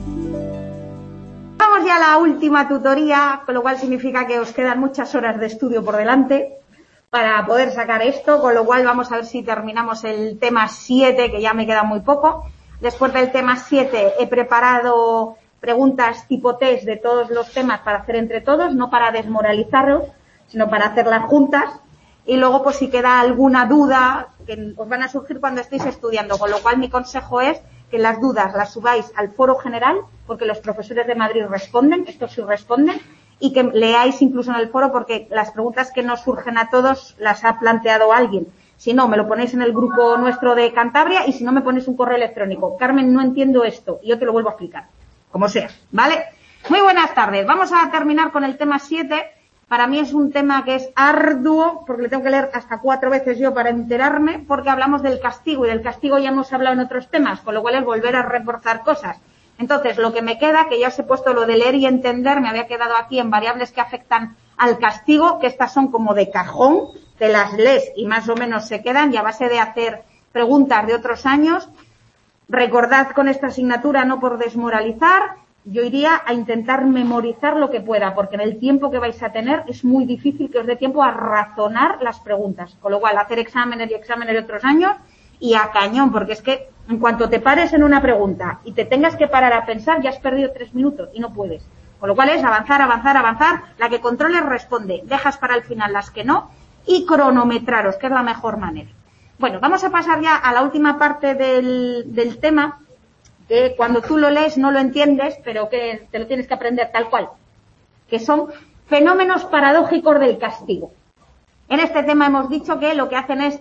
Vamos ya a la última tutoría, con lo cual significa que os quedan muchas horas de estudio por delante para poder sacar esto, con lo cual vamos a ver si terminamos el tema 7, que ya me queda muy poco. Después del tema 7 he preparado preguntas tipo test de todos los temas para hacer entre todos, no para desmoralizaros, sino para hacerlas juntas. Y luego, pues si queda alguna duda, que os van a surgir cuando estéis estudiando, con lo cual mi consejo es que las dudas las subáis al foro general, porque los profesores de Madrid responden, estos sí responden, y que leáis incluso en el foro, porque las preguntas que nos surgen a todos las ha planteado alguien. Si no, me lo ponéis en el grupo nuestro de Cantabria, y si no, me ponéis un correo electrónico. Carmen, no entiendo esto, y yo te lo vuelvo a explicar, como sea, ¿vale? Muy buenas tardes. Vamos a terminar con el tema 7. Para mí es un tema que es arduo, porque le tengo que leer hasta 4 veces yo para enterarme, porque hablamos del castigo, y del castigo ya hemos hablado en otros temas, con lo cual es volver a reforzar cosas. Entonces, lo que me queda, que ya os he puesto lo de leer y entender, me había quedado aquí en variables que afectan al castigo, que estas son como de cajón, te las lees y más o menos se quedan, y a base de hacer preguntas de otros años. Recordad con esta asignatura, no por desmoralizar, yo iría a intentar memorizar lo que pueda, porque en el tiempo que vais a tener es muy difícil que os dé tiempo a razonar las preguntas. Con lo cual, hacer exámenes y exámenes de otros años y a cañón, porque es que en cuanto te pares en una pregunta y te tengas que parar a pensar, ya has perdido 3 minutos y no puedes. Con lo cual es avanzar, avanzar, avanzar. La que controles responde, dejas para el final las que no y cronometraros, que es la mejor manera. Bueno, vamos a pasar ya a la última parte del tema, que cuando tú lo lees no lo entiendes, pero que te lo tienes que aprender tal cual, que son fenómenos paradójicos del castigo. En este tema hemos dicho que lo que hacen es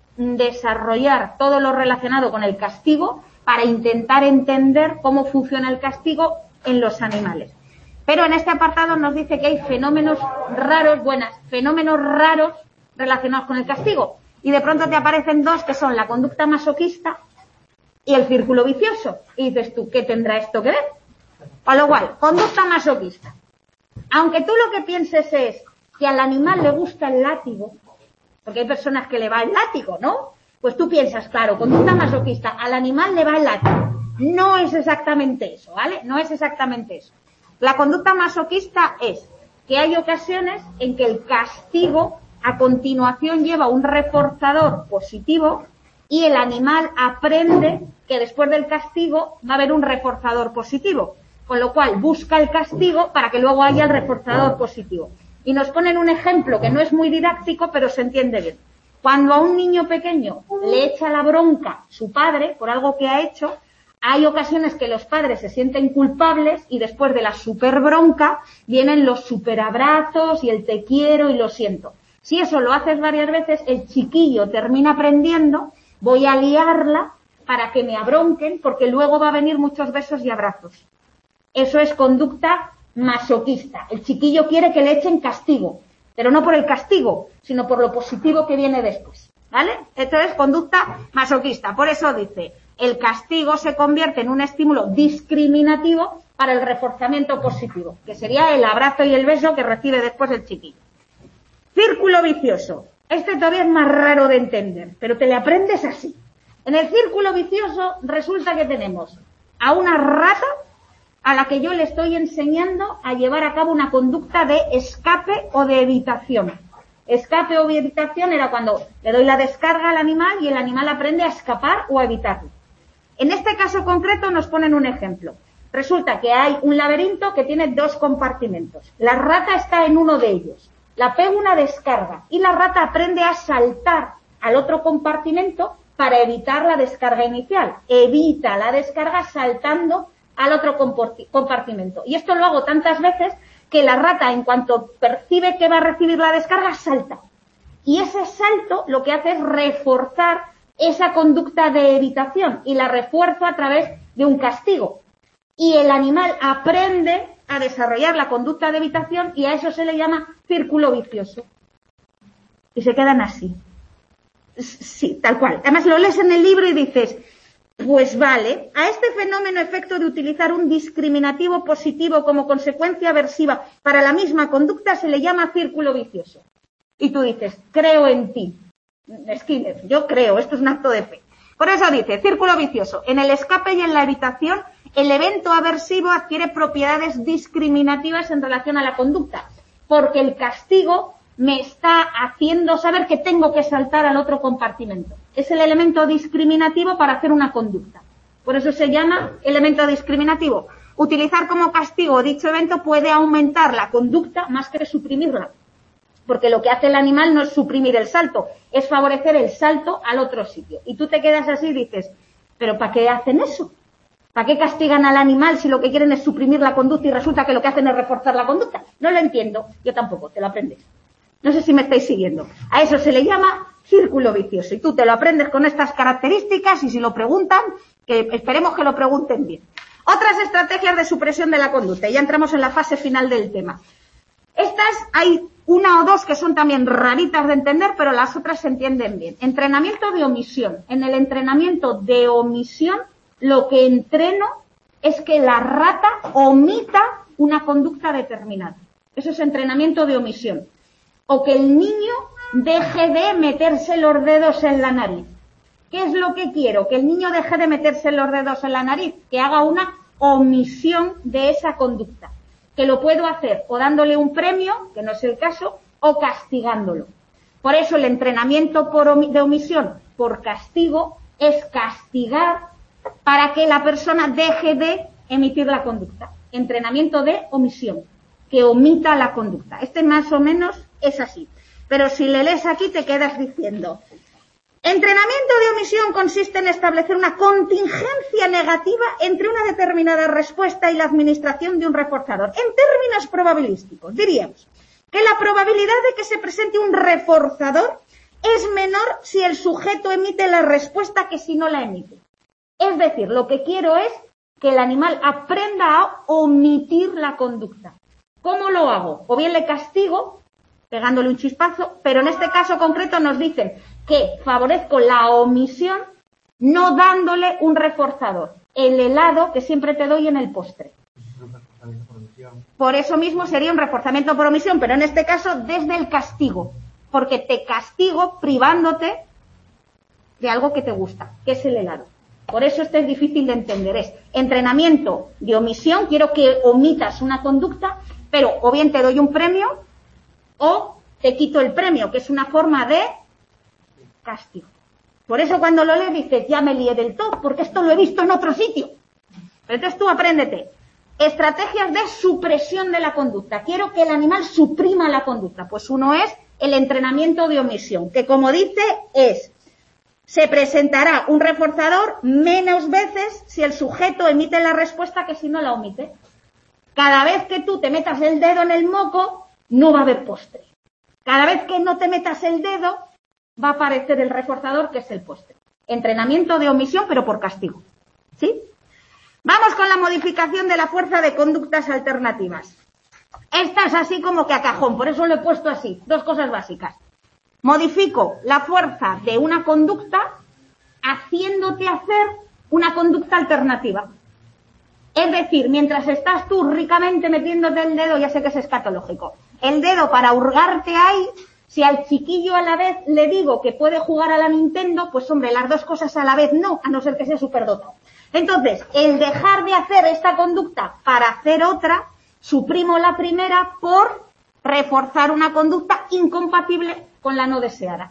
desarrollar todo lo relacionado con el castigo para intentar entender cómo funciona el castigo en los animales. Pero en este apartado nos dice que hay fenómenos raros, fenómenos raros relacionados con el castigo. Y de pronto te aparecen 2 que son la conducta masoquista y el círculo vicioso. Y dices tú, ¿qué tendrá esto que ver? Con lo cual, conducta masoquista. Aunque tú lo que pienses es que al animal le gusta el látigo, porque hay personas que le va el látigo, ¿no? Pues tú piensas, claro, conducta masoquista, al animal le va el látigo. No es exactamente eso, ¿vale? No es exactamente eso. La conducta masoquista es que hay ocasiones en que el castigo a continuación lleva un reforzador positivo y el animal aprende que después del castigo va a haber un reforzador positivo, con lo cual busca el castigo para que luego haya el reforzador positivo. Y nos ponen un ejemplo que no es muy didáctico, pero se entiende bien. Cuando a un niño pequeño le echa la bronca su padre por algo que ha hecho, hay ocasiones que los padres se sienten culpables y después de la super bronca vienen los superabrazos y el te quiero y lo siento. Si eso lo haces varias veces, el chiquillo termina aprendiendo, voy a liarla para que me abronquen, porque luego va a venir muchos besos y abrazos. Eso es conducta masoquista. El chiquillo quiere que le echen castigo, pero no por el castigo, sino por lo positivo que viene después, ¿vale? Esto es conducta masoquista. Por eso dice, el castigo se convierte en un estímulo discriminativo para el reforzamiento positivo, que sería el abrazo y el beso que recibe después el chiquillo. Círculo vicioso. Este todavía es más raro de entender, pero te le aprendes así. En el círculo vicioso resulta que tenemos a una rata a la que yo le estoy enseñando a llevar a cabo una conducta de escape o de evitación. Escape o evitación era cuando le doy la descarga al animal y el animal aprende a escapar o a evitarlo. En este caso concreto nos ponen un ejemplo. Resulta que hay un laberinto que tiene 2 compartimentos. La rata está en uno de ellos. La pego una descarga y la rata aprende a saltar al otro compartimento para evitar la descarga inicial. Evita la descarga saltando al otro compartimento. Y esto lo hago tantas veces que la rata, en cuanto percibe que va a recibir la descarga, salta. Y ese salto lo que hace es reforzar esa conducta de evitación y la refuerza a través de un castigo. Y el animal aprende a desarrollar la conducta de evitación y a eso se le llama círculo vicioso. Y se quedan así. Sí, tal cual. Además lo lees en el libro y dices, pues vale, a este fenómeno efecto de utilizar un discriminativo positivo como consecuencia aversiva para la misma conducta se le llama círculo vicioso. Y tú dices, creo en ti. Skinner, yo creo, esto es un acto de fe. Por eso dice, círculo vicioso. En el escape y en la evitación, el evento aversivo adquiere propiedades discriminativas en relación a la conducta, porque el castigo me está haciendo saber que tengo que saltar al otro compartimento. Es el elemento discriminativo para hacer una conducta. Por eso se llama elemento discriminativo. Utilizar como castigo dicho evento puede aumentar la conducta más que suprimirla, porque lo que hace el animal no es suprimir el salto, es favorecer el salto al otro sitio. Y tú te quedas así y dices, ¿pero para qué hacen eso? ¿Para qué castigan al animal si lo que quieren es suprimir la conducta y resulta que lo que hacen es reforzar la conducta? No lo entiendo. Yo tampoco, te lo aprendes. No sé si me estáis siguiendo. A eso se le llama círculo vicioso. Y tú te lo aprendes con estas características y si lo preguntan, que esperemos que lo pregunten bien. Otras estrategias de supresión de la conducta. Ya entramos en la fase final del tema. Estas hay una o dos que son también raritas de entender, pero las otras se entienden bien. Entrenamiento de omisión. En el entrenamiento de omisión, lo que entreno es que la rata omita una conducta determinada. Eso es entrenamiento de omisión. O que el niño deje de meterse los dedos en la nariz. ¿Qué es lo que quiero? Que el niño deje de meterse los dedos en la nariz, que haga una omisión de esa conducta. Que lo puedo hacer o dándole un premio, que no es el caso, o castigándolo. Por eso el entrenamiento de omisión por castigo es castigar para que la persona deje de emitir la conducta. Entrenamiento de omisión, que omita la conducta. Este más o menos es así. Pero si le lees aquí te quedas diciendo, entrenamiento de omisión consiste en establecer una contingencia negativa entre una determinada respuesta y la administración de un reforzador. En términos probabilísticos, diríamos que la probabilidad de que se presente un reforzador es menor si el sujeto emite la respuesta que si no la emite. Es decir, lo que quiero es que el animal aprenda a omitir la conducta. ¿Cómo lo hago? O bien le castigo, pegándole un chispazo, pero en este caso concreto nos dicen que favorezco la omisión no dándole un reforzador. El helado que siempre te doy en el postre. Por eso mismo sería un reforzamiento por omisión, pero en este caso desde el castigo, porque te castigo privándote de algo que te gusta, que es el helado. Por eso esto es difícil de entender. Es entrenamiento de omisión, quiero que omitas una conducta, pero o bien te doy un premio o te quito el premio, que es una forma de castigo. Por eso cuando lo lees dices, ya me lié del todo, porque esto lo he visto en otro sitio. Pero entonces tú apréndete. Estrategias de supresión de la conducta. Quiero que el animal suprima la conducta. Pues uno es el entrenamiento de omisión, que como dice es, se presentará un reforzador menos veces si el sujeto emite la respuesta que si no la omite. Cada vez que tú te metas el dedo en el moco, no va a haber postre. Cada vez que no te metas el dedo, va a aparecer el reforzador que es el postre. Entrenamiento de omisión, pero por castigo. ¿Sí? Vamos con la modificación de la fuerza de conductas alternativas. Esta es así como que a cajón, por eso lo he puesto así. Dos cosas básicas. Modifico la fuerza de una conducta haciéndote hacer una conducta alternativa. Es decir, mientras estás tú ricamente metiéndote el dedo, ya sé que es escatológico, el dedo para hurgarte ahí, si al chiquillo a la vez le digo que puede jugar a la Nintendo, pues hombre, las dos cosas a la vez no, a no ser que sea superdotado. Entonces, el dejar de hacer esta conducta para hacer otra, suprimo la primera por reforzar una conducta incompatible con la no deseada.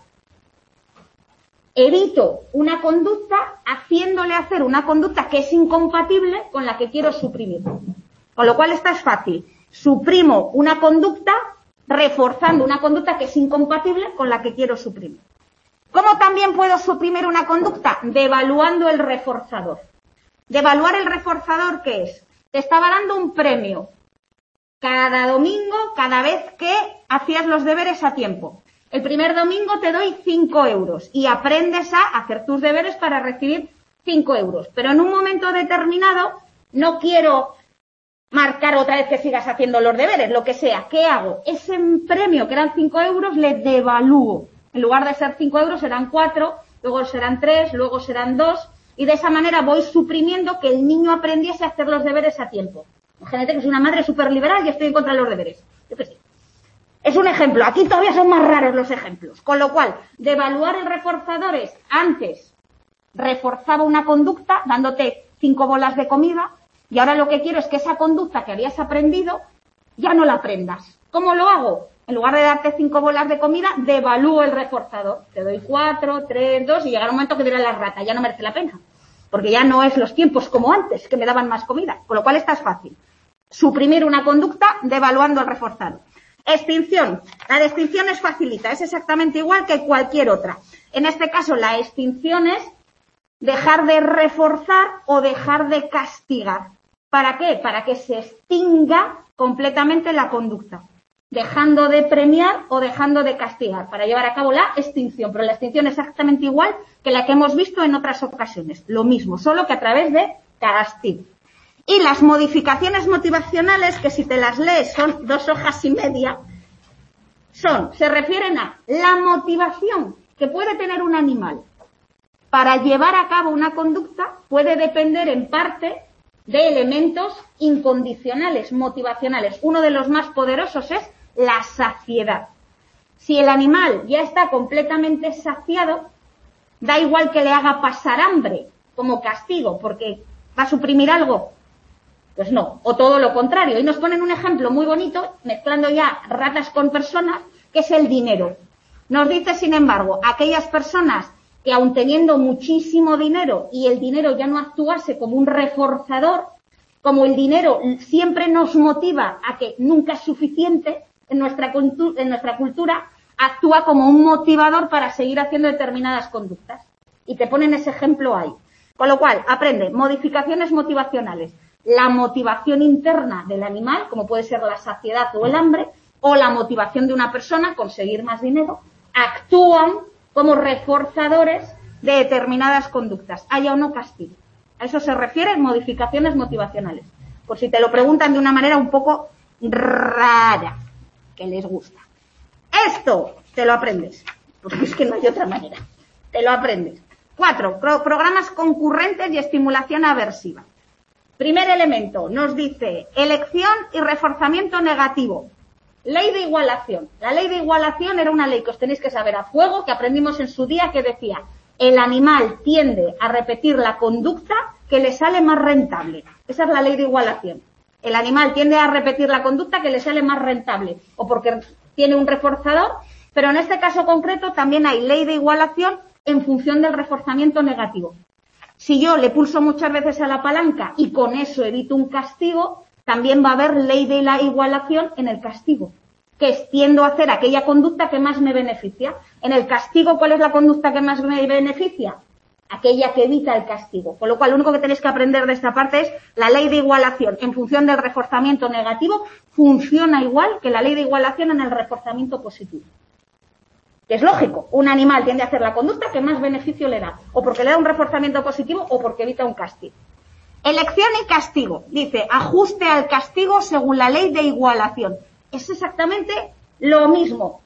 Evito una conducta haciéndole hacer una conducta que es incompatible con la que quiero suprimir. Con lo cual esta es fácil. Suprimo una conducta reforzando una conducta que es incompatible con la que quiero suprimir. ¿Cómo también puedo suprimir una conducta? Devaluando el reforzador. Devaluar el reforzador, ¿qué es? Te estaba dando un premio cada domingo, cada vez que hacías los deberes a tiempo. El primer domingo te doy 5 euros y aprendes a hacer tus deberes para recibir 5 euros. Pero en un momento determinado no quiero marcar otra vez que sigas haciendo los deberes, lo que sea. ¿Qué hago? Ese premio que eran 5 euros le devalúo. En lugar de ser 5 euros serán 4, luego serán 3, luego serán 2 y de esa manera voy suprimiendo que el niño aprendiese a hacer los deberes a tiempo. Imagínate que soy una madre súper liberal y estoy en contra de los deberes. Yo qué sé. Es un ejemplo. Aquí todavía son más raros los ejemplos. Con lo cual, devaluar el reforzador es, antes reforzaba una conducta dándote 5 bolas de comida y ahora lo que quiero es que esa conducta que habías aprendido ya no la aprendas. ¿Cómo lo hago? En lugar de darte 5 bolas de comida, devalúo el reforzador. Te doy 4, 3, 2 y llegará un momento que dirá la rata, ya no merece la pena. Porque ya no es los tiempos como antes, que me daban más comida. Con lo cual esta es fácil. Suprimir una conducta devaluando el reforzador. Extinción. La de extinción es facilita, es exactamente igual que cualquier otra. En este caso la extinción es dejar de reforzar o dejar de castigar. ¿Para qué? Para que se extinga completamente la conducta. Dejando de premiar o dejando de castigar, para llevar a cabo la extinción. Pero la extinción es exactamente igual que la que hemos visto en otras ocasiones. Lo mismo, solo que a través de castigo. Y las modificaciones motivacionales, que si te las lees son 2 hojas y media, se refieren a la motivación que puede tener un animal para llevar a cabo una conducta, puede depender en parte de elementos incondicionales, motivacionales. Uno de los más poderosos es la saciedad. Si el animal ya está completamente saciado, da igual que le haga pasar hambre como castigo, porque va a suprimir algo. Pues no, o todo lo contrario. Y nos ponen un ejemplo muy bonito, mezclando ya ratas con personas, que es el dinero. Nos dice, sin embargo, aquellas personas que aun teniendo muchísimo dinero y el dinero ya no actuase como un reforzador, como el dinero siempre nos motiva a que nunca es suficiente, en nuestra cultura actúa como un motivador para seguir haciendo determinadas conductas. Y te ponen ese ejemplo ahí. Con lo cual, aprende modificaciones motivacionales. La motivación interna del animal, como puede ser la saciedad o el hambre, o la motivación de una persona, conseguir más dinero, actúan como reforzadores de determinadas conductas, haya o no castigo. A eso se refieren modificaciones motivacionales. Por si te lo preguntan de una manera un poco rara, que les gusta. Esto te lo aprendes, porque es que no hay otra manera. Te lo aprendes. 4. Programas concurrentes y estimulación aversiva. Primer elemento, nos dice elección y reforzamiento negativo. Ley de igualación. La ley de igualación era una ley que os tenéis que saber a fuego, que aprendimos en su día, que decía, el animal tiende a repetir la conducta que le sale más rentable. Esa es la ley de igualación. El animal tiende a repetir la conducta que le sale más rentable, o porque tiene un reforzador, pero en este caso concreto también hay ley de igualación en función del reforzamiento negativo. Si yo le pulso muchas veces a la palanca y con eso evito un castigo, también va a haber ley de la igualación en el castigo, que es tiendo a hacer aquella conducta que más me beneficia. En el castigo, ¿cuál es la conducta que más me beneficia? Aquella que evita el castigo. Con lo cual, lo único que tenéis que aprender de esta parte es la ley de igualación en función del reforzamiento negativo funciona igual que la ley de igualación en el reforzamiento positivo. Que es lógico, un animal tiende a hacer la conducta que más beneficio le da, o porque le da un reforzamiento positivo o porque evita un castigo. Elección y castigo. Dice, ajuste al castigo según la ley de igualación. Es exactamente lo mismo.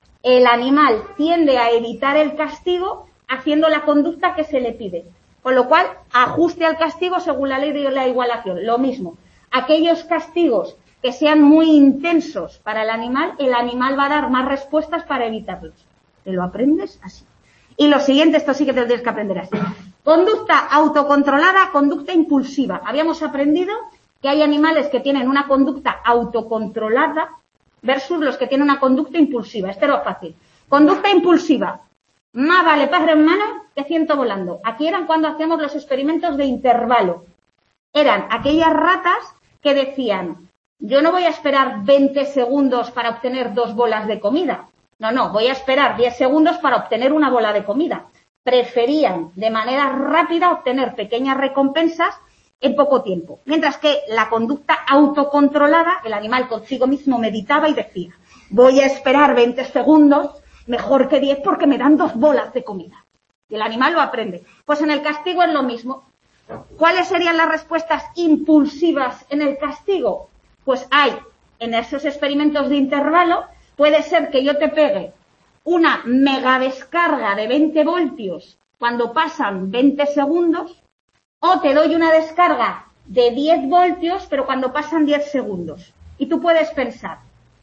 El animal tiende a evitar el castigo haciendo la conducta que se le pide. Con lo cual, ajuste al castigo según la ley de la igualación. Lo mismo. Aquellos castigos que sean muy intensos para el animal va a dar más respuestas para evitarlos. ¿Te lo aprendes? Así. Y lo siguiente, esto sí que te lo tienes que aprender así. Conducta autocontrolada, conducta impulsiva. Habíamos aprendido que hay animales que tienen una conducta autocontrolada versus los que tienen una conducta impulsiva. Este era fácil. Conducta impulsiva. Más vale pájaro en mano que ciento volando. Aquí eran cuando hacíamos los experimentos de intervalo. Eran aquellas ratas que decían, yo no voy a esperar 20 segundos para obtener 2 bolas de comida. No, voy a esperar 10 segundos para obtener una bola de comida. Preferían de manera rápida obtener pequeñas recompensas en poco tiempo. Mientras que la conducta autocontrolada, el animal consigo mismo meditaba y decía, voy a esperar 20 segundos, mejor que 10 porque me dan 2 bolas de comida. Y el animal lo aprende. Pues en el castigo es lo mismo. ¿Cuáles serían las respuestas impulsivas en el castigo? Pues hay, en esos experimentos de intervalo, puede ser que yo te pegue una mega descarga de 20 voltios cuando pasan 20 segundos, o te doy una descarga de 10 voltios, pero cuando pasan 10 segundos. Y tú puedes pensar,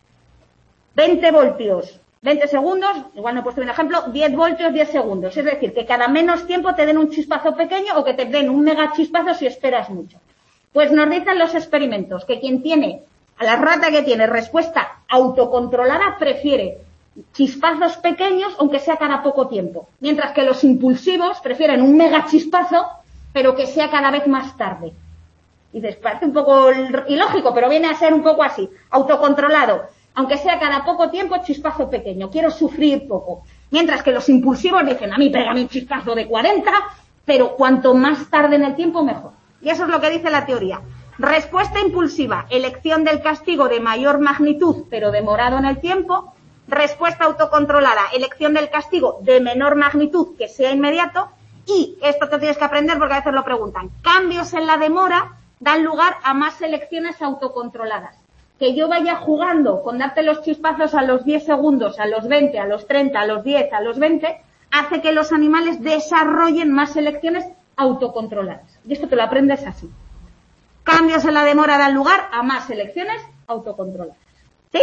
20 voltios, 20 segundos, igual no he puesto un ejemplo, 10 voltios, 10 segundos. Es decir, que cada menos tiempo te den un chispazo pequeño o que te den un mega chispazo si esperas mucho. Pues nos dicen los experimentos que quien tiene, a la rata que tiene respuesta autocontrolada, prefiere chispazos pequeños, aunque sea cada poco tiempo. Mientras que los impulsivos prefieren un mega chispazo, pero que sea cada vez más tarde. Y dices, parece un poco ilógico, pero viene a ser un poco así. Autocontrolado, aunque sea cada poco tiempo, chispazo pequeño. Quiero sufrir poco. Mientras que los impulsivos dicen, a mí pégame un chispazo de 40, pero cuanto más tarde en el tiempo, mejor. Y eso es lo que dice la teoría. Respuesta impulsiva, elección del castigo de mayor magnitud, pero demorado en el tiempo. Respuesta autocontrolada, elección del castigo de menor magnitud, que sea inmediato. Y esto te tienes que aprender porque a veces lo preguntan. Cambios en la demora dan lugar a más elecciones autocontroladas. Que yo vaya jugando con darte los chispazos a los 10 segundos, a los 20, a los 30, a los 10, a los 20, hace que los animales desarrollen más elecciones autocontroladas. Y esto te lo aprendes así. Cambios en la demora dan lugar a más elecciones autocontroladas. ¿Sí?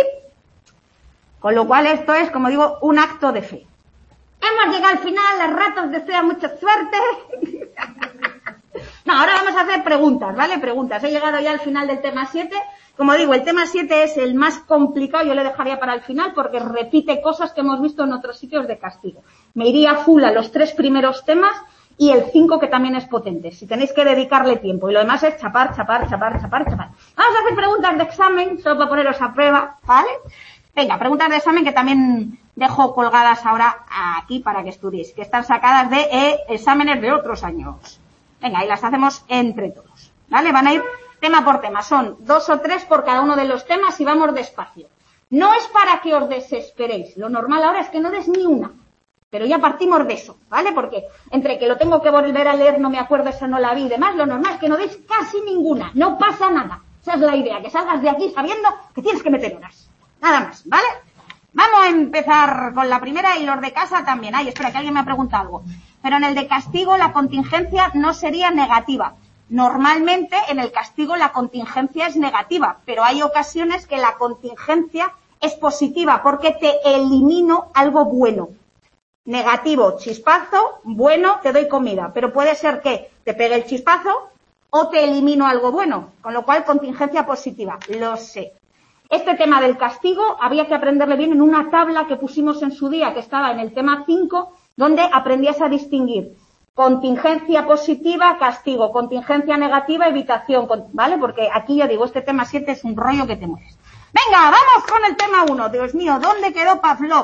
Con lo cual esto es, como digo, un acto de fe. Hemos llegado al final, las ratas desean mucha suerte. No, ahora vamos a hacer preguntas, ¿vale? Preguntas. He llegado ya al final del tema 7. Como digo, el tema 7 es el más complicado, yo le dejaría para el final porque repite cosas que hemos visto en otros sitios de castigo. Me iría full a los 3 primeros temas y el 5 que también es potente, si tenéis que dedicarle tiempo. Y lo demás es chapar. Vamos a hacer preguntas de examen, solo para poneros a prueba, ¿vale? Venga, preguntas de examen que también dejo colgadas ahora aquí para que estudiéis, que están sacadas de exámenes de otros años. Venga, y las hacemos entre todos, ¿vale? Van a ir tema por tema, son 2 o 3 por cada uno de los temas y vamos despacio. No es para que os desesperéis, lo normal ahora es que no des ni una, pero ya partimos de eso, ¿vale? Porque entre que lo tengo que volver a leer, no me acuerdo, esa no la vi y demás, lo normal es que no deis casi ninguna, no pasa nada. Esa es la idea, que salgas de aquí sabiendo que tienes que meter horas. Nada más, ¿vale? Vamos a empezar con la primera y los de casa también. Ay, espera, que alguien me ha preguntado algo. Pero en el de castigo la contingencia no sería negativa. Normalmente en el castigo la contingencia es negativa, pero hay ocasiones que la contingencia es positiva porque te elimino algo bueno. Negativo, chispazo, bueno, te doy comida, pero puede ser que te pegue el chispazo o te elimino algo bueno, con lo cual contingencia positiva, lo sé. Este tema del castigo había que aprenderle bien en una tabla que pusimos en su día, que estaba en el tema 5, donde aprendías a distinguir contingencia positiva, castigo, contingencia negativa, evitación, ¿vale? Porque aquí yo digo, este tema 7 es un rollo que te mueres. Venga, vamos con el tema 1. Dios mío, ¿dónde quedó Pavlov?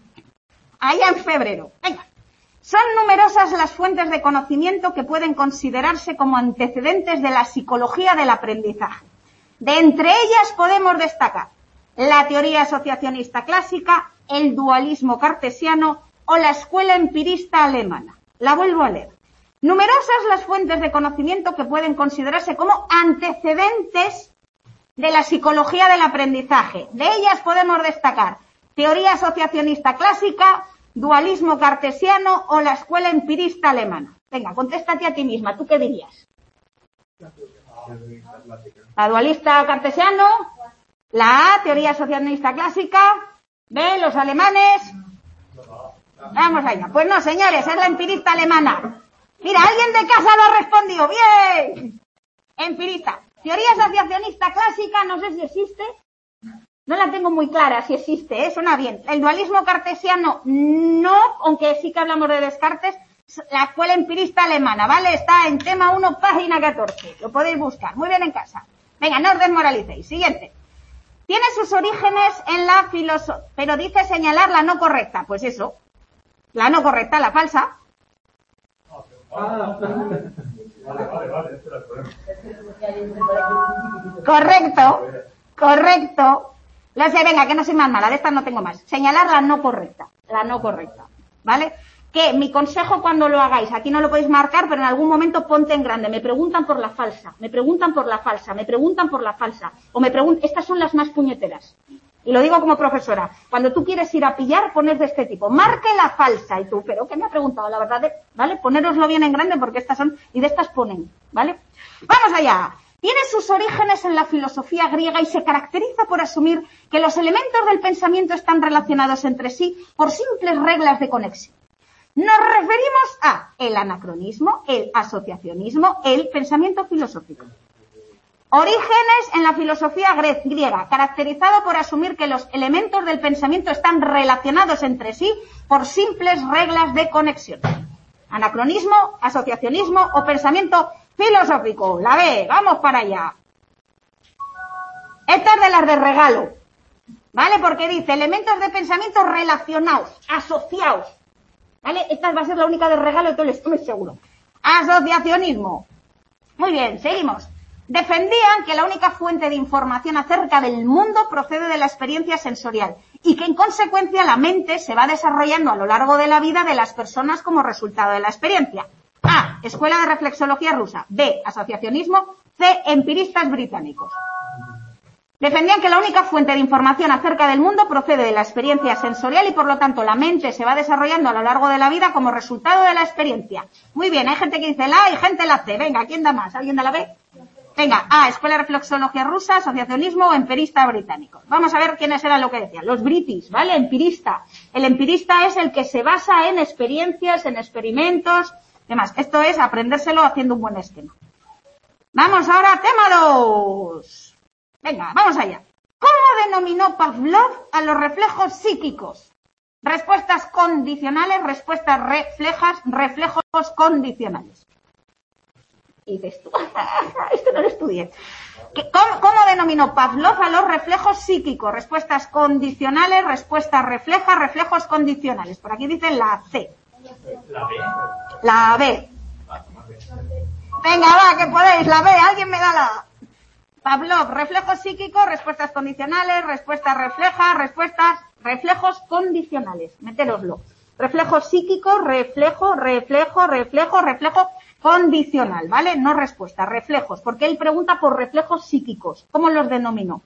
Allá en febrero. Venga. Son numerosas las fuentes de conocimiento que pueden considerarse como antecedentes de la psicología del aprendizaje. De entre ellas podemos destacar la teoría asociacionista clásica, el dualismo cartesiano o la escuela empirista alemana. La vuelvo a leer. Numerosas las fuentes de conocimiento que pueden considerarse como antecedentes de la psicología del aprendizaje. De ellas podemos destacar teoría asociacionista clásica, dualismo cartesiano o la escuela empirista alemana. Venga, contéstate a ti misma. ¿Tú qué dirías? La dualista cartesiano, la A, teoría asociacionista clásica, B, los alemanes. Vamos allá. Pues no, señores, es la empirista alemana. Mira, alguien de casa lo ha respondido. ¡Bien! Empirista. Teoría asociacionista clásica, no sé si existe. No la tengo muy clara si existe, suena bien. El dualismo cartesiano, no, aunque sí que hablamos de Descartes. La escuela empirista alemana, ¿vale? Está en tema 1, página 14. Lo podéis buscar. Muy bien en casa. Venga, no os desmoralicéis. Siguiente. Tiene sus orígenes en la filosofía, pero dice señalar la no correcta. Pues eso. La no correcta, la falsa. Correcto. Lo sé, venga, que no soy más mala, de estas no tengo más. Señalar la no correcta, ¿vale? Que mi consejo cuando lo hagáis, aquí no lo podéis marcar, pero en algún momento ponte en grande. Me preguntan por la falsa, o estas son las más puñeteras. Y lo digo como profesora. Cuando tú quieres ir a pillar, pones de este tipo. Marque la falsa. Y tú, ¿pero qué me ha preguntado? La verdad, ¿vale? Ponéroslo bien en grande porque estas son, y de estas ponen, ¿vale? ¡Vamos allá! Tiene sus orígenes en la filosofía griega y se caracteriza por asumir que los elementos del pensamiento están relacionados entre sí por simples reglas de conexión. Nos referimos a el anacronismo, el asociacionismo, el pensamiento filosófico. Orígenes en la filosofía griega, caracterizado por asumir que los elementos del pensamiento están relacionados entre sí por simples reglas de conexión. Anacronismo, asociacionismo o pensamiento filosófico. La B, vamos para allá. Esta es de las de regalo, ¿vale? Porque dice elementos de pensamiento relacionados, asociados, ¿vale? Esta va a ser la única de regalo, entonces estoy seguro. Asociacionismo. Muy bien, seguimos. Defendían que la única fuente de información acerca del mundo procede de la experiencia sensorial y que en consecuencia la mente se va desarrollando a lo largo de la vida de las personas como resultado de la experiencia. A. Escuela de reflexología rusa. B. Asociacionismo. C. Empiristas británicos. Defendían que la única fuente de información acerca del mundo procede de la experiencia sensorial y por lo tanto la mente se va desarrollando a lo largo de la vida como resultado de la experiencia. Muy bien, hay gente que dice la A y gente la C. Venga, ¿quién da más? ¿Alguien da la B? Venga, A, Escuela de Reflexología Rusa, Asociacionismo o Empirista Británico. Vamos a ver quiénes eran lo que decían. Los british, ¿vale? Empirista. El empirista es el que se basa en experiencias, en experimentos, demás. Esto es aprendérselo haciendo un buen esquema. Vamos ahora, tema 2. Venga, vamos allá. ¿Cómo denominó Pavlov a los reflejos psíquicos? Respuestas condicionales, respuestas reflejos condicionales. Y dices tú, esto no lo estudié. ¿Cómo denominó Pavlov a los reflejos psíquicos? Respuestas condicionales, respuestas reflejos condicionales. Por aquí dicen la C. La B. Venga, va, que podéis, la B, alguien me da la A. Pavlov, reflejos psíquicos, respuestas condicionales, respuestas reflejos condicionales. Méteroslo. Reflejos psíquicos, reflejo condicional, ¿vale? No respuesta, reflejos, porque él pregunta por reflejos psíquicos. ¿Cómo los denominó?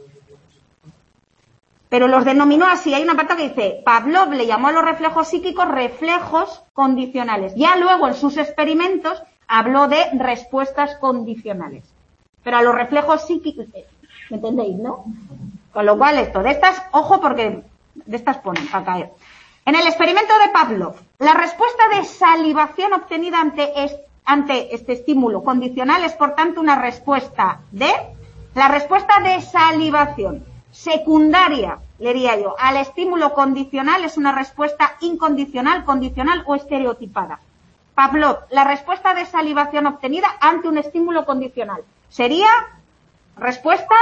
Pero los denominó así. Hay una parte que dice, Pavlov le llamó a los reflejos psíquicos reflejos condicionales. Ya luego en sus experimentos habló de respuestas condicionales. Pero a los reflejos psíquicos, ¿me entendéis, no? Con lo cual esto, de estas, ojo porque de estas ponen para caer. En el experimento de Pavlov, la respuesta de salivación obtenida ante este estímulo condicional es, por tanto, una respuesta la respuesta de salivación secundaria, leería yo, al estímulo condicional es una respuesta incondicional, condicional o estereotipada. Pavlov, la respuesta de salivación obtenida ante un estímulo condicional sería respuesta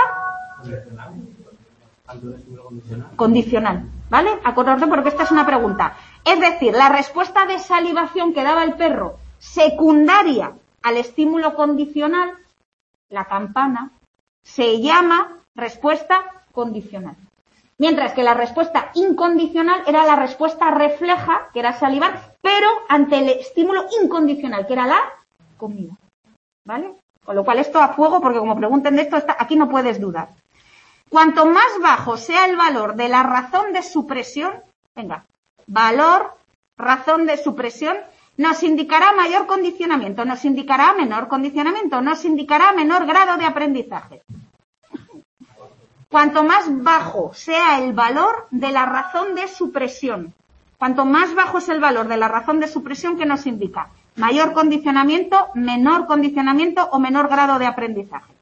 condicional, ¿vale? Acordate porque esta es una pregunta. Es decir, la respuesta de salivación que daba el perro secundaria al estímulo condicional, la campana, se llama respuesta condicional. Mientras que la respuesta incondicional era la respuesta refleja, que era salivar, pero ante el estímulo incondicional, que era la comida, ¿vale? Con lo cual esto a fuego, porque como pregunten de esto, aquí no puedes dudar. Cuanto más bajo sea el valor de la razón de supresión, razón de supresión, nos indicará mayor condicionamiento, nos indicará menor condicionamiento, nos indicará menor grado de aprendizaje. Cuanto más bajo sea el valor de la razón de supresión, cuanto más bajo es el valor de la razón de supresión, ¿qué nos indica? Mayor condicionamiento, menor condicionamiento o menor grado de aprendizaje.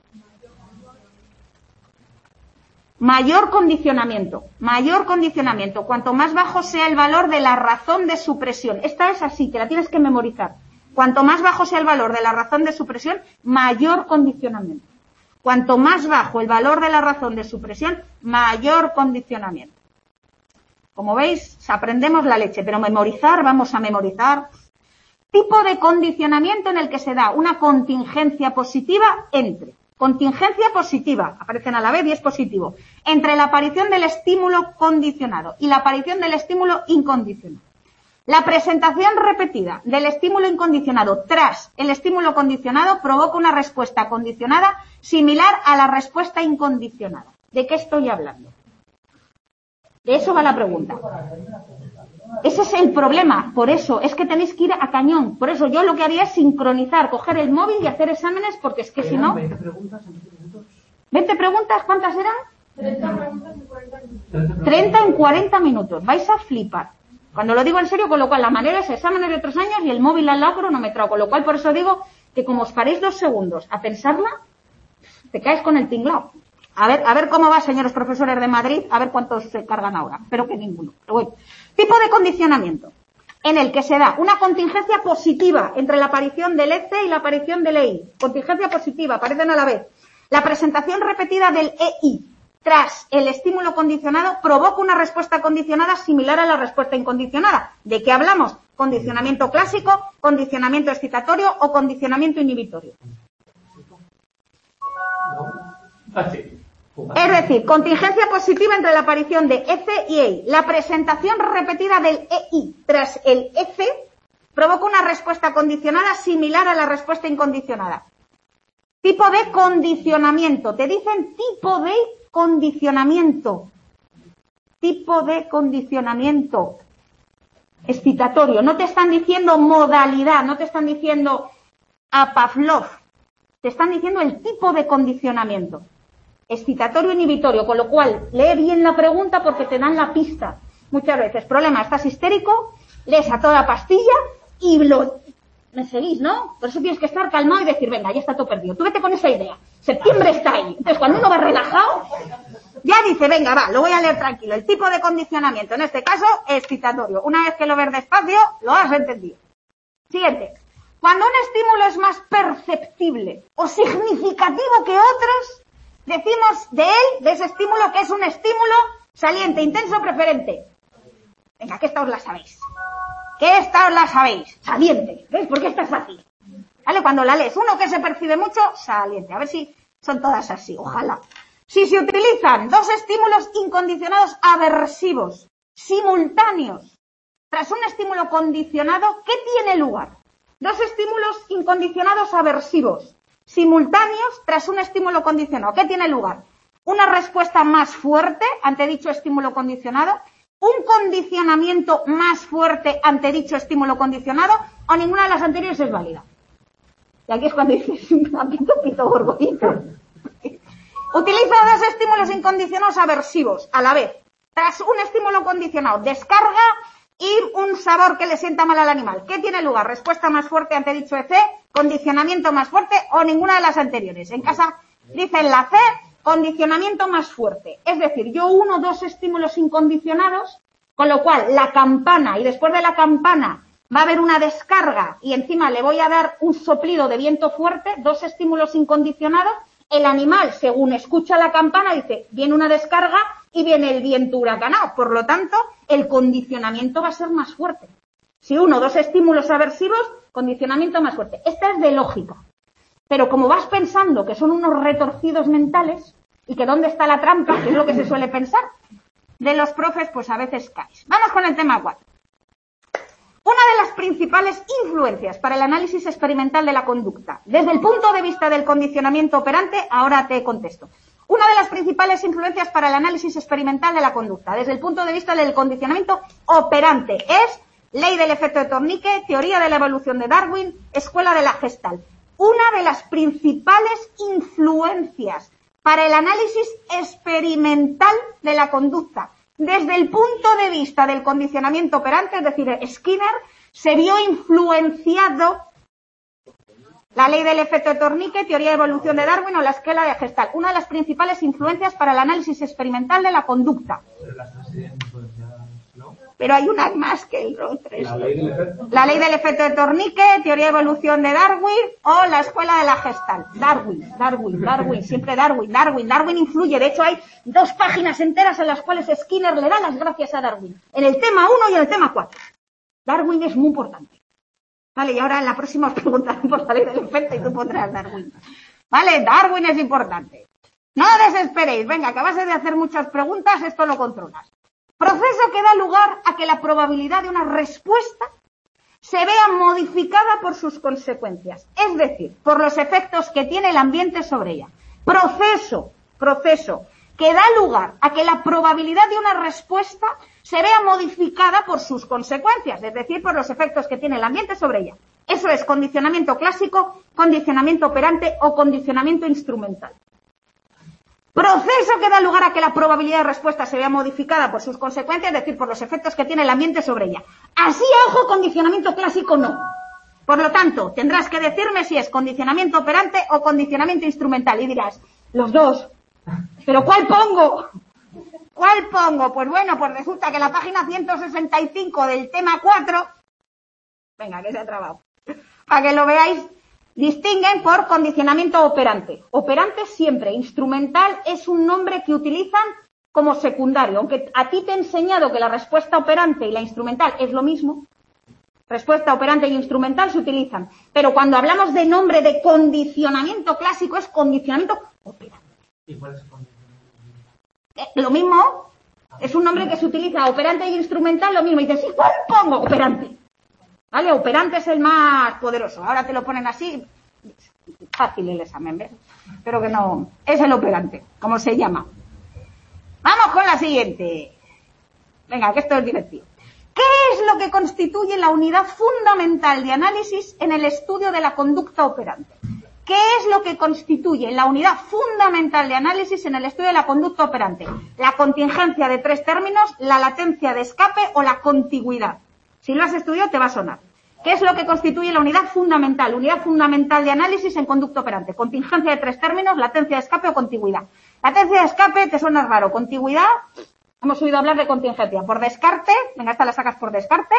Mayor condicionamiento. Cuanto más bajo sea el valor de la razón de supresión. Esta es así, te la tienes que memorizar. Cuanto más bajo sea el valor de la razón de supresión, mayor condicionamiento. Cuanto más bajo el valor de la razón de supresión, mayor condicionamiento. Como veis, aprendemos la leche, pero vamos a memorizar. Tipo de condicionamiento en el que se da una contingencia positiva entre. Contingencia positiva, aparecen a la vez y es positivo, entre la aparición del estímulo condicionado y la aparición del estímulo incondicionado. La presentación repetida del estímulo incondicionado tras el estímulo condicionado provoca una respuesta condicionada similar a la respuesta incondicionada. ¿De qué estoy hablando? De eso va la pregunta. Ese es el problema, por eso es que tenéis que ir a cañón. Por eso yo lo que haría es sincronizar, coger el móvil y hacer exámenes, porque es que si no... 20 preguntas en 20 minutos. ¿20 preguntas? ¿Cuántas eran? 30 preguntas en 40 minutos. 30 en 40 minutos. Vais a flipar. Cuando lo digo en serio, con lo cual la manera es exámenes de 3 años y el móvil al lado cronometrado. Con lo cual, por eso digo que como os paréis 2 segundos a pensarla, te caes con el tinglao. A ver cómo va, señores profesores de Madrid, a ver cuántos se cargan ahora. Espero que ninguno. Pero bueno. Tipo de condicionamiento, en el que se da una contingencia positiva entre la aparición del EC y la aparición del EI. Contingencia positiva, aparecen a la vez. La presentación repetida del EI tras el estímulo condicionado provoca una respuesta condicionada similar a la respuesta incondicionada. ¿De qué hablamos? Condicionamiento clásico, condicionamiento excitatorio o condicionamiento inhibitorio. Es decir, contingencia positiva entre la aparición de EC y EI. La presentación repetida del EI tras el EC provoca una respuesta condicionada similar a la respuesta incondicionada. Tipo de condicionamiento. Te dicen tipo de condicionamiento. Tipo de condicionamiento excitatorio. No te están diciendo modalidad, no te están diciendo a Pavlov. Te están diciendo el tipo de condicionamiento. Excitatorio inhibitorio, con lo cual lee bien la pregunta porque te dan la pista. Muchas veces, problema, estás histérico, lees a toda pastilla y me seguís, ¿no? Por eso tienes que estar calmado y decir, venga, ya está todo perdido. Tú vete con esa idea. Septiembre está ahí. Entonces, cuando uno va relajado, ya dice, venga, va, lo voy a leer tranquilo. El tipo de condicionamiento, en este caso, excitatorio. Una vez que lo ves despacio, lo has entendido. Siguiente. Cuando un estímulo es más perceptible o significativo que otros, decimos de él, de ese estímulo, que es un estímulo saliente, intenso, preferente. Venga, que esta os la sabéis. Que esta os la sabéis. Saliente. ¿Veis? Porque esta es fácil. ¿Vale? Cuando la lees, uno que se percibe mucho, saliente. A ver si son todas así. Ojalá. Si se utilizan dos estímulos incondicionados aversivos, simultáneos, tras un estímulo condicionado, ¿qué tiene lugar? Dos estímulos incondicionados aversivos, simultáneos tras un estímulo condicionado. ¿Qué tiene lugar? Una respuesta más fuerte ante dicho estímulo condicionado, un condicionamiento más fuerte ante dicho estímulo condicionado, o ninguna de las anteriores es válida. Y aquí es cuando dices, pito, gorgojito. Utiliza dos estímulos incondicionados aversivos a la vez. Tras un estímulo condicionado, descarga y un sabor que le sienta mal al animal. ¿Qué tiene lugar? Respuesta más fuerte ante dicho EC, condicionamiento más fuerte o ninguna de las anteriores. En casa dicen la C, condicionamiento más fuerte. Es decir, yo uno dos estímulos incondicionados, con lo cual la campana, y después de la campana va a haber una descarga y encima le voy a dar un soplido de viento fuerte, dos estímulos incondicionados. El animal, según escucha la campana, dice, viene una descarga y viene el viento huracanado. Por lo tanto, el condicionamiento va a ser más fuerte. Si uno dos estímulos aversivos, condicionamiento más fuerte. Esta es de lógica. Pero como vas pensando que son unos retorcidos mentales y que dónde está la trampa, que es lo que se suele pensar, de los profes, pues a veces caes. Vamos con el tema 4. Una de las principales influencias para el análisis experimental de la conducta, desde el punto de vista del condicionamiento operante, ahora te contesto. Una de las principales influencias para el análisis experimental de la conducta, desde el punto de vista del condicionamiento operante, es ley del efecto de Tornique, teoría de la evolución de Darwin, escuela de la Gestalt. Una de las principales influencias para el análisis experimental de la conducta, desde el punto de vista del condicionamiento operante, es decir, Skinner se vio influenciado la ley del efecto de Tornique, teoría de evolución de Darwin o la escuela de Gestalt. Una de las principales influencias para el análisis experimental de la conducta. Pero hay una más que el otro. La ley del efecto de Tornique, teoría de evolución de Darwin o la escuela de la Gestalt. Darwin, siempre Darwin. Darwin influye. De hecho, hay 2 páginas enteras en las cuales Skinner le da las gracias a Darwin. En el tema 1 y en el tema 4. Darwin es muy importante. Vale, y ahora en la próxima os preguntaré por la ley del efecto y tú pondrás Darwin. Vale, Darwin es importante. No desesperéis. Venga, que a base de hacer muchas preguntas, esto lo controlas. Proceso que da lugar a que la probabilidad de una respuesta se vea modificada por sus consecuencias, es decir, por los efectos que tiene el ambiente sobre ella. Proceso que da lugar a que la probabilidad de una respuesta se vea modificada por sus consecuencias, es decir, por los efectos que tiene el ambiente sobre ella. Eso es condicionamiento clásico, condicionamiento operante o condicionamiento instrumental. Proceso que da lugar a que la probabilidad de respuesta se vea modificada por sus consecuencias, es decir, por los efectos que tiene el ambiente sobre ella. Así, ojo, condicionamiento clásico no. Por lo tanto, tendrás que decirme si es condicionamiento operante o condicionamiento instrumental. Y dirás, Los dos. ¿Pero cuál pongo? ¿Cuál pongo? Pues bueno, pues resulta que la página 165 del tema 4, venga, que se ha trabado, para que lo veáis, distinguen por condicionamiento operante. Operante siempre, instrumental es un nombre que utilizan como secundario, aunque a ti te he enseñado que la respuesta operante y la instrumental es lo mismo, respuesta operante y instrumental se utilizan, pero cuando hablamos de nombre de condicionamiento clásico es condicionamiento operante. ¿Y cuál es el condicionamiento? Lo mismo, es un nombre que se utiliza operante y instrumental, lo mismo, y dices, ¿y cuál pongo? Operante. ¿Vale? Operante es el más poderoso, ahora te lo ponen así, fácil el examen, ¿ves? Pero que no, es el operante, como se llama. Vamos con la siguiente. Venga, que esto es divertido. ¿Qué es lo que constituye la unidad fundamental de análisis en el estudio de la conducta operante? ¿Qué es lo que constituye la unidad fundamental de análisis en el estudio de la conducta operante? La contingencia de tres términos, la latencia de escape o la contigüidad. Si lo has estudiado te va a sonar. ¿Qué es lo que constituye la unidad fundamental? Unidad fundamental de análisis en conducta operante. Contingencia de tres términos, latencia de escape o contigüidad. Latencia de escape te suena raro. Contigüidad, hemos oído hablar de contingencia. Por descarte, venga, esta la sacas por descarte.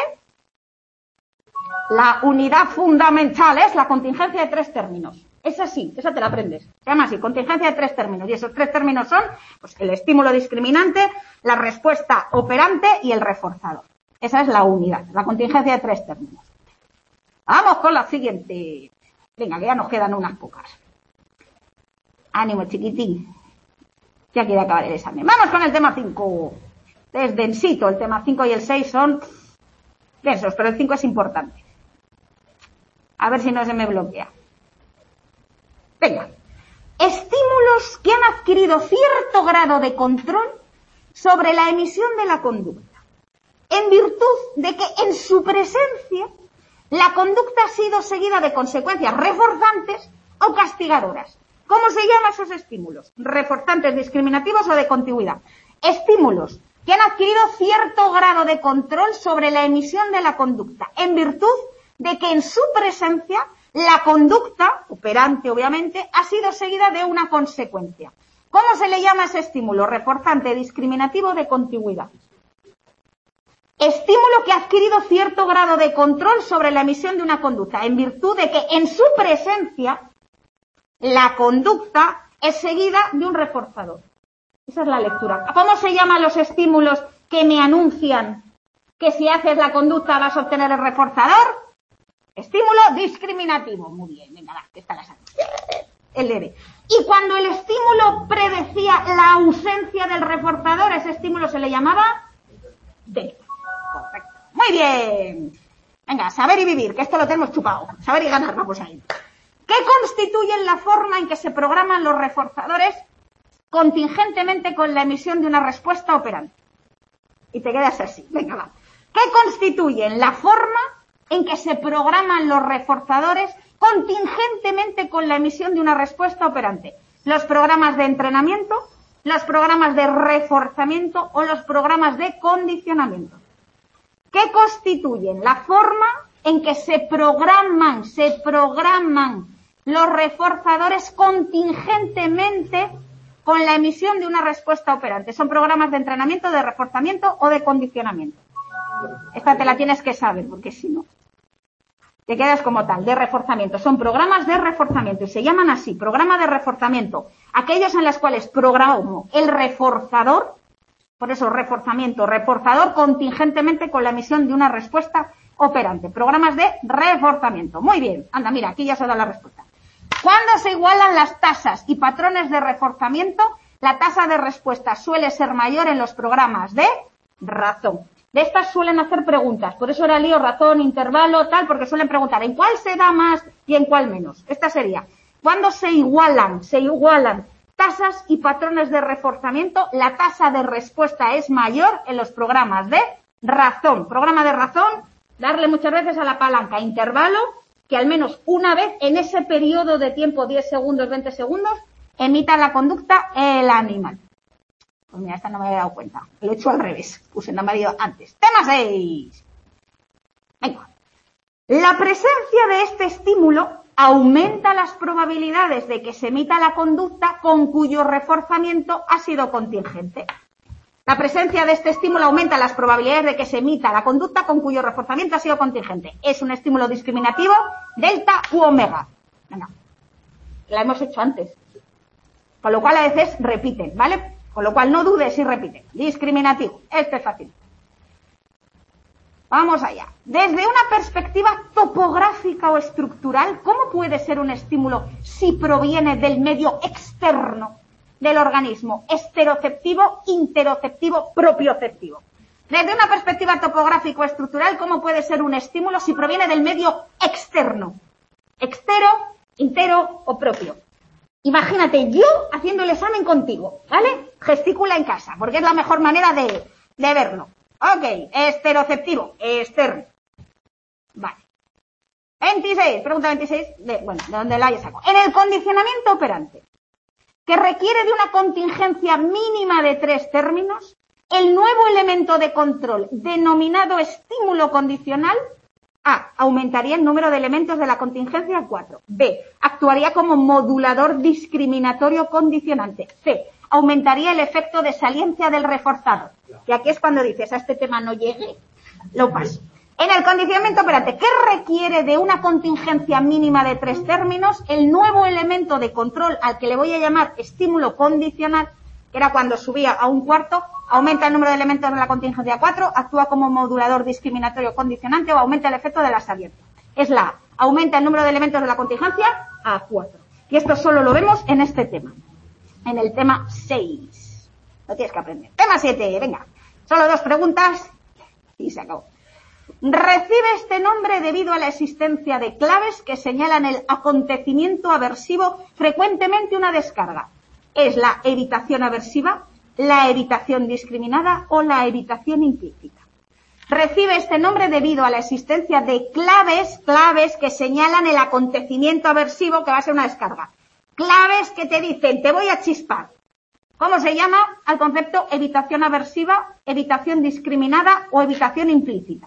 La unidad fundamental es la contingencia de tres términos. Esa sí, esa te la aprendes. Se llama así, contingencia de tres términos. Y esos tres términos son pues, el estímulo discriminante, la respuesta operante y el reforzador. Esa es la unidad, la contingencia de tres términos. Vamos con la siguiente. Venga, que ya nos quedan unas pocas. Ánimo, chiquitín. Ya quiere acabar el examen. Vamos con el tema 5. Es densito. El tema 5 y el 6 son densos, pero el 5 es importante. A ver si no se me bloquea. Venga. Estímulos que han adquirido cierto grado de control sobre la emisión de la conducta, en virtud de que en su presencia la conducta ha sido seguida de consecuencias reforzantes o castigadoras. ¿Cómo se llaman esos estímulos? Reforzantes, discriminativos o de contigüidad. Estímulos que han adquirido cierto grado de control sobre la emisión de la conducta, en virtud de que en su presencia la conducta, operante obviamente, ha sido seguida de una consecuencia. ¿Cómo se le llama ese estímulo? Reforzante, discriminativo o de contigüidad. Estímulo que ha adquirido cierto grado de control sobre la emisión de una conducta, en virtud de que en su presencia la conducta es seguida de un reforzador. Esa es la lectura. ¿Cómo se llaman los estímulos que me anuncian que si haces la conducta vas a obtener el reforzador? Estímulo discriminativo. Muy bien, venga, va, que está la sangre. El ERE. Y cuando el estímulo predecía la ausencia del reforzador, ese estímulo se le llamaba D. Correcto. Muy bien. Venga, saber y vivir, que esto lo tenemos chupado. Saber y ganar, vamos a ir. ¿Qué constituyen la forma en que se programan los reforzadores contingentemente con la emisión de una respuesta operante? Y te quedas así. Venga, va. ¿Qué constituyen la forma en que se programan los reforzadores contingentemente con la emisión de una respuesta operante? Los programas de entrenamiento, los programas de reforzamiento o los programas de condicionamiento. ¿Qué constituyen la forma en que se programan los reforzadores contingentemente con la emisión de una respuesta operante? Son programas de entrenamiento, de reforzamiento o de condicionamiento. Esta te la tienes que saber, porque si no, te quedas como tal, de reforzamiento. Son programas de reforzamiento y se llaman así, programa de reforzamiento. Aquellos en los cuales programo el reforzador, por eso reforzamiento, reforzador contingentemente con la emisión de una respuesta operante. Programas de reforzamiento. Muy bien. Anda, mira, aquí ya se da la respuesta. Cuando se igualan las tasas y patrones de reforzamiento, la tasa de respuesta suele ser mayor en los programas de razón. De estas suelen hacer preguntas. Por eso era lío, razón, intervalo, tal, porque suelen preguntar en cuál se da más y en cuál menos. Esta sería, cuando se igualan tasas y patrones de reforzamiento, la tasa de respuesta es mayor en los programas de razón. Programa de razón, darle muchas veces a la palanca intervalo, que al menos una vez en ese periodo de tiempo, 10 segundos, 20 segundos, emita la conducta el animal. Pues mira, esta no me había dado cuenta. Lo he hecho al revés. Puse no me había ido antes. Tema 6. Venga. La presencia de este estímulo aumenta las probabilidades de que se emita la conducta con cuyo reforzamiento ha sido contingente. La presencia de este estímulo aumenta las probabilidades de que se emita la conducta con cuyo reforzamiento ha sido contingente. Es un estímulo discriminativo, delta u omega. Venga, la hemos hecho antes. Con lo cual a veces repiten, ¿vale? Con lo cual no dudes si repiten. Discriminativo. Este es fácil. Vamos allá. Desde una perspectiva topográfica o estructural, ¿cómo puede ser un estímulo si proviene del medio externo del organismo? Esteroceptivo, interoceptivo, propioceptivo. Desde una perspectiva topográfica o estructural, ¿cómo puede ser un estímulo si proviene del medio externo? Extero, intero o propio. Imagínate yo haciendo el examen contigo, ¿vale? Gesticula en casa, porque es la mejor manera de verlo. Ok, esteroceptivo, externo. Vale. 26, pregunta 26, de donde la haya sacado. En el condicionamiento operante, que requiere de una contingencia mínima de 3 términos, el nuevo elemento de control, denominado estímulo condicional, A, aumentaría el número de elementos de la contingencia a 4. B, actuaría como modulador discriminatorio condicionante. C, aumentaría el efecto de saliencia del reforzador. Y aquí es cuando dices, a este tema no llegue, lo paso. En el condicionamiento operante, ¿qué requiere de una contingencia mínima de 3 términos? El nuevo elemento de control, al que le voy a llamar estímulo condicional, que era cuando subía a 1/4, aumenta el número de elementos de la contingencia a 4, actúa como modulador discriminatorio condicionante o aumenta el efecto de la saliencia. Es la A, aumenta el número de elementos de la contingencia a 4. Y esto solo lo vemos en este tema. En el tema 6. Lo tienes que aprender. Tema 7, venga. Solo 2 preguntas y se acabó. Recibe este nombre debido a la existencia de claves que señalan el acontecimiento aversivo, frecuentemente una descarga. ¿Es la evitación aversiva, la evitación discriminada o la evitación implícita? Recibe este nombre debido a la existencia de claves que señalan el acontecimiento aversivo que va a ser una descarga. Claves que te dicen, te voy a chispar. ¿Cómo se llama al concepto evitación aversiva, evitación discriminada o evitación implícita?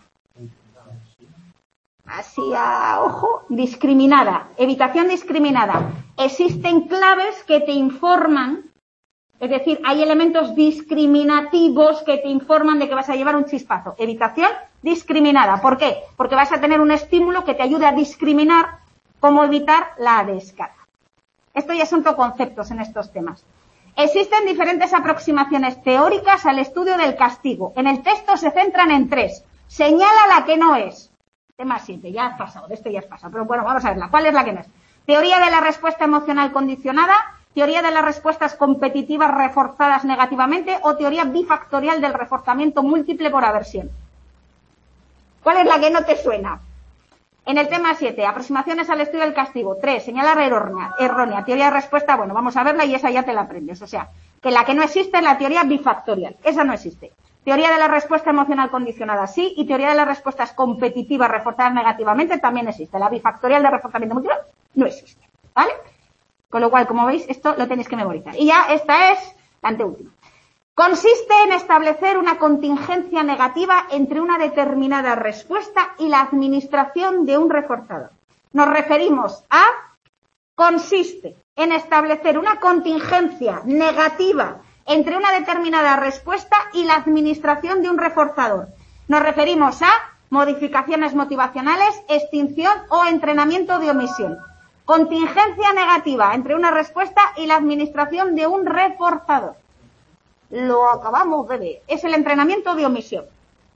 Así a ojo, discriminada, evitación discriminada. Existen claves que te informan, es decir, hay elementos discriminativos que te informan de que vas a llevar un chispazo. Evitación discriminada. ¿Por qué? Porque vas a tener un estímulo que te ayude a discriminar cómo evitar la descarga. Esto ya son conceptos en estos temas. Existen diferentes aproximaciones teóricas al estudio del castigo. En el texto se centran en 3. Señala la que no es. Tema 7, ya has pasado, de este ya has pasado. Pero bueno, vamos a verla. ¿Cuál es la que no es? Teoría de la respuesta emocional condicionada, teoría de las respuestas competitivas reforzadas negativamente o teoría bifactorial del reforzamiento múltiple por aversión. ¿Cuál es la que no te suena? En el tema 7, aproximaciones al estudio del castigo. 3, señalar errónea. Teoría de respuesta, bueno, vamos a verla y esa ya te la aprendes. O sea, que la que no existe es la teoría bifactorial. Esa no existe. Teoría de la respuesta emocional condicionada, sí, y teoría de las respuestas competitivas reforzadas negativamente también existe. La bifactorial de reforzamiento múltiple no existe, ¿vale? Con lo cual, como veis, esto lo tenéis que memorizar. Y ya esta es la anteúltima. Consiste en establecer una contingencia negativa entre una determinada respuesta y la administración de un reforzador. Nos referimos a consiste en establecer una contingencia negativa entre una determinada respuesta y la administración de un reforzador. Nos referimos a modificaciones motivacionales, extinción o entrenamiento de omisión. Contingencia negativa entre una respuesta y la administración de un reforzador. Lo acabamos de ver. Es el entrenamiento de omisión.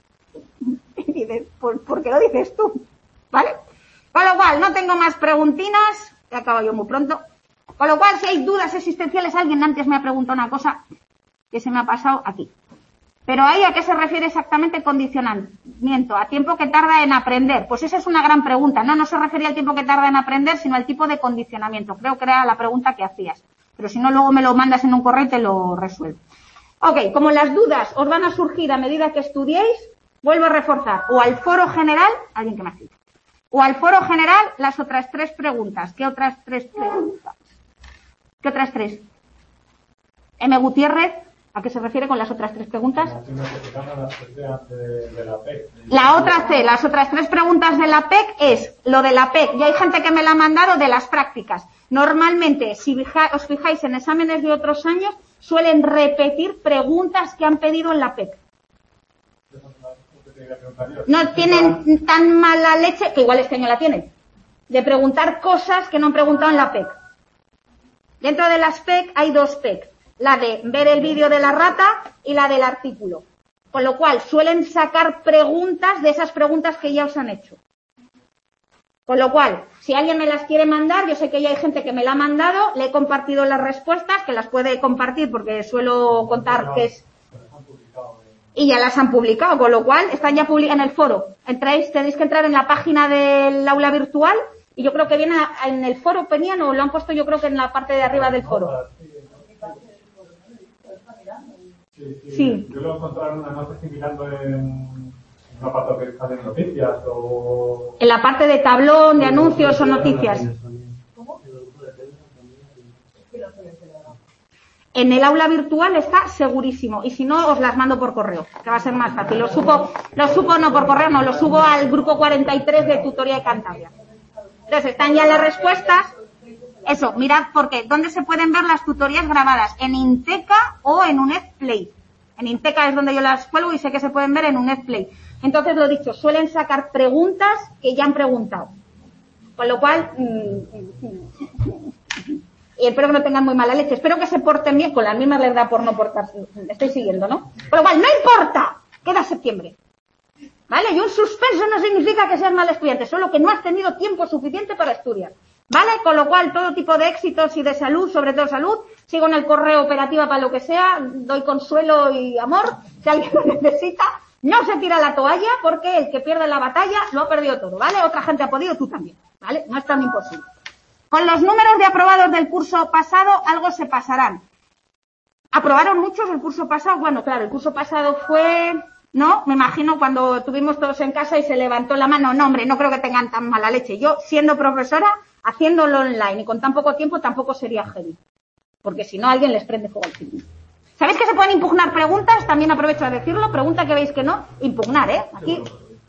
Y dices, pues, ¿por qué lo dices tú? ¿Vale? Con lo cual, no tengo más preguntinas. He acabado yo muy pronto. Con lo cual, si hay dudas existenciales, alguien antes me ha preguntado una cosa que se me ha pasado aquí. Pero ahí, ¿a qué se refiere exactamente condicionamiento? ¿A tiempo que tarda en aprender? Pues esa es una gran pregunta. No se refería al tiempo que tarda en aprender, sino al tipo de condicionamiento. Creo que era la pregunta que hacías. Pero si no, luego me lo mandas en un correo y te lo resuelvo. Ok, como las dudas os van a surgir a medida que estudiéis, vuelvo a reforzar. O al foro general, alguien que me cita. O al foro general, las otras 3 preguntas. ¿Qué otras 3 preguntas? ¿Qué otras 3? M. Gutiérrez, ¿A qué se refiere con las otras 3 preguntas? La otra C, las otras 3 preguntas de la PEC es lo de la PEC. Y hay gente que me la ha mandado de las prácticas. Normalmente, si os fijáis en exámenes de otros años, suelen repetir preguntas que han pedido en la PEC. No tienen tan mala leche, que igual este año la tienen, de preguntar cosas que no han preguntado en la PEC. Dentro de las PEC hay 2 PEC. La de ver el vídeo de la rata y la del artículo. Con lo cual, suelen sacar preguntas de esas preguntas que ya os han hecho. Con lo cual, si alguien me las quiere mandar, yo sé que ya hay gente que me la ha mandado, le he compartido las respuestas, que las puede compartir porque suelo contar que es... Y ya las han publicado, con lo cual están ya publicadas en el foro. Tenéis que entrar en la página del aula virtual y yo creo que viene en el foro Peniano, o lo han puesto yo creo que en la parte de arriba del foro. Sí. Yo lo he encontrado en una nota, estoy mirando en una parte que está de noticias o... En la parte de tablón, de anuncios o noticias. En el aula virtual está segurísimo. Y si no, os las mando por correo, que va a ser más fácil. Lo subo no por correo, no, lo subo al grupo 43 de Tutoría de Cantabria. Entonces, están ya las respuestas. Eso, mirad, porque ¿dónde se pueden ver las tutorías grabadas? En Inteca o en UNED Play. En Inteca es donde yo las cuelgo y sé que se pueden ver en UNED Play. Entonces, lo dicho, suelen sacar preguntas que ya han preguntado. Con lo cual, y espero que no tengan muy mala leche. Espero que se porten bien, con las mismas les da por no portarse. Estoy siguiendo, ¿no? Con lo cual, no importa, queda septiembre. ¿Vale? Y un suspenso no significa que seas mal estudiante, solo que no has tenido tiempo suficiente para estudiar. ¿Vale? Con lo cual, todo tipo de éxitos y de salud, sobre todo salud, sigo en el correo operativa para lo que sea, doy consuelo y amor, si alguien lo necesita, no se tira la toalla, porque el que pierde la batalla lo ha perdido todo, ¿vale? Otra gente ha podido, tú también, ¿vale? No es tan imposible. Con los números de aprobados del curso pasado, algo se pasarán. ¿Aprobaron muchos el curso pasado? Bueno, claro, el curso pasado fue... ¿No? Me imagino cuando estuvimos todos en casa y se levantó la mano. No, hombre, no creo que tengan tan mala leche. Yo, siendo profesora, haciéndolo online y con tan poco tiempo, tampoco sería heavy. Porque si no, alguien les prende fuego al cine. ¿Sabéis que se pueden impugnar preguntas? También aprovecho a decirlo. Pregunta que veis que no. Impugnar, ¿eh? Aquí.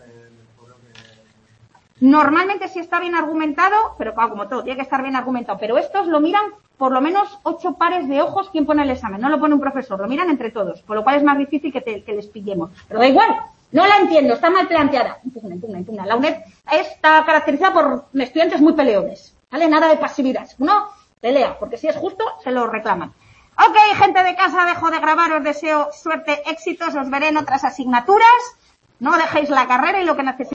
Normalmente sí está bien argumentado, pero claro, como todo, tiene que estar bien argumentado. Pero estos lo miran por lo menos 8 pares de ojos quien pone el examen. No lo pone un profesor, lo miran entre todos. Con lo cual es más difícil que les pillemos. Pero da igual, no la entiendo, está mal planteada. Impugna. La UNED está caracterizada por estudiantes muy peleones. ¿Vale? Nada de pasividad. Uno pelea, porque si es justo, se lo reclaman. Ok, gente de casa, dejo de grabar, os deseo suerte, éxitos, os veré en otras asignaturas. No dejéis la carrera y lo que necesitéis.